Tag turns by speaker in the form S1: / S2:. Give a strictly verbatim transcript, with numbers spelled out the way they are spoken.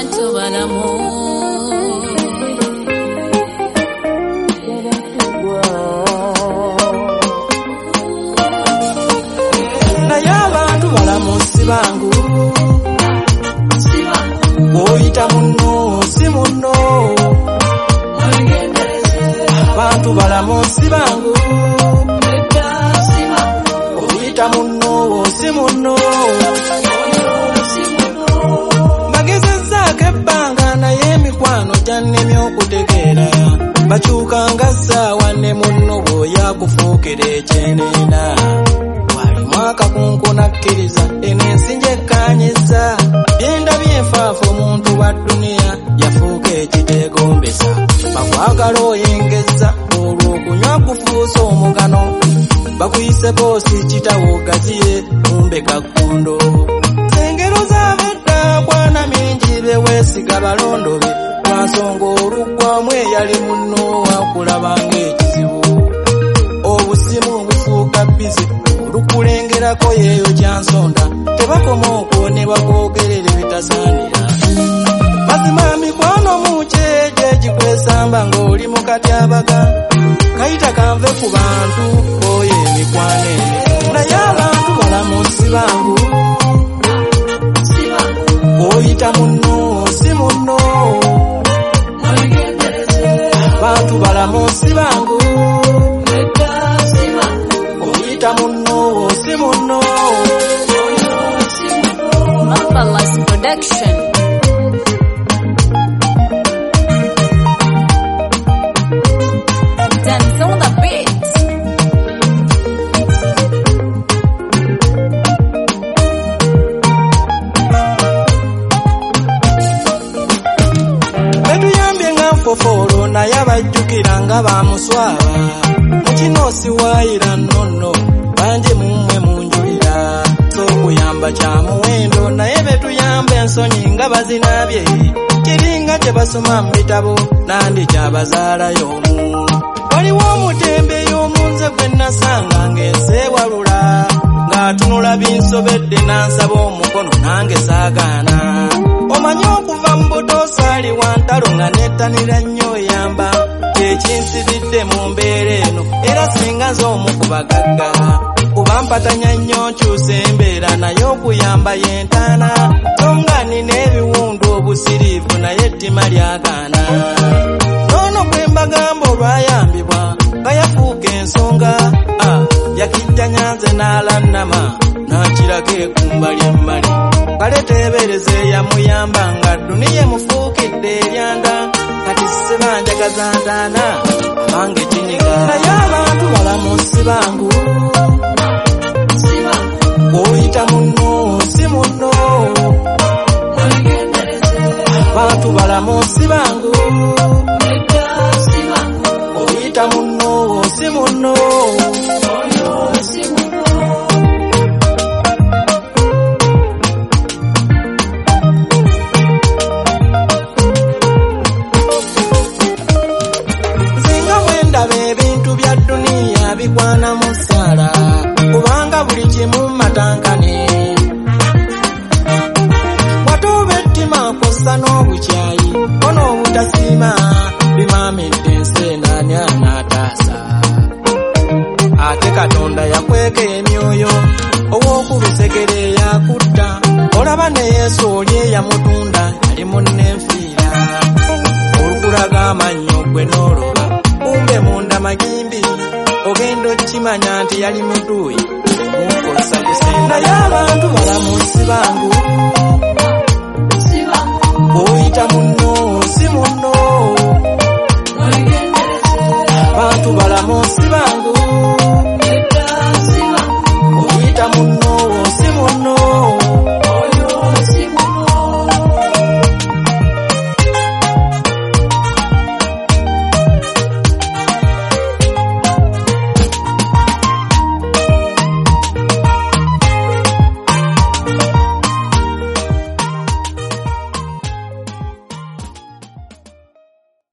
S1: bantu balamu
S2: naye abantu balamu sibangu oyita munno si munno abantu balamu sibangu oyita munno si munno magezezzaako ebbanga naye emikwano gyannemye okutegeera bakyukanga ssaawa ne munno bw'oyakufuukira ekyenena walimu akakunku nakkiriza eno ensi gyekkaanyizza byenda byenfaafa omuntu wa dduniya yafuuka ekiteegombesa bakwagala oyengezza olw'okunywa kufuusa omugano bakuyise boosi kitawo gaziye mumbe kakkondo engero z'abadda kwana mingi beweesiga balondo be lwansonga oluggwamu eyali munno wakulabanga ekizibu obusimu bufuuka bizi olukulengerako yeeyo kyansonda tebakoma okwo ne bakwogerera ebitasaanira mazima mikwano mukyejo egikwesamba ng'oli mu katyabaga kayita kanve ku bantu oyo emikwano eno naye abantu balamu sibangu oyita munno si munno abantu balamu sibangu oyita munno si munno
S1: Marvelous Production. Dance on the beat.
S2: betuyambye nga nfofolo naye abajjukira nga bamuswaba mukino siwaayira nnono bangi mumwe munjulira sokuyamba kya muwendo naye betuyamba ensonyi nga bazinabye kiringa kye basoma mu bitabo nandi kyabazaalayo omu waliwo omutembe y'omunze gwe nasanga ng'enseewalula ng'atunula binsobedde n'ansaba omukono nange saagaana omanyi okuva mu buto saali wa ntalo nga nettanira nnyo oyamba kyekinsiridde mu mbeera eno era singa nze omu ku bagagga kuba mpatanya nnyo nkyusa embeera naye okuyamba yentaana so nga nina ebiwundu obusiriivu naye ettima lyagaana noono kwe mbagamba olwayambibwa nga yafuuka ensonga yakijja nyanze n'alannama n'akirako ekumbali emmali kale teebereze yamuyamba nga dduniya emufuukidde eryanda kati sibanjagaza ntaana abange kinyiga naye abantu balamu sibangu oyita munno si munno abantu balamu sibangu oyita munno si munno nzinga bwendaba ebintu bya dduniya bigwana mu ssaala kubanga buli kimu matankane watuuba ettima kossa n'obukyayi ono obutasiima bimaamidde enseenaani anaataasa ate katonda yakweka emyoyo ow'okulusegere yakutta olaba ne yesu oli eyamutunda yali munnenfiira olukulaga amannyo gwe n'oloba kumbe munda magimbi ogenda okimanya nti yali muduuyi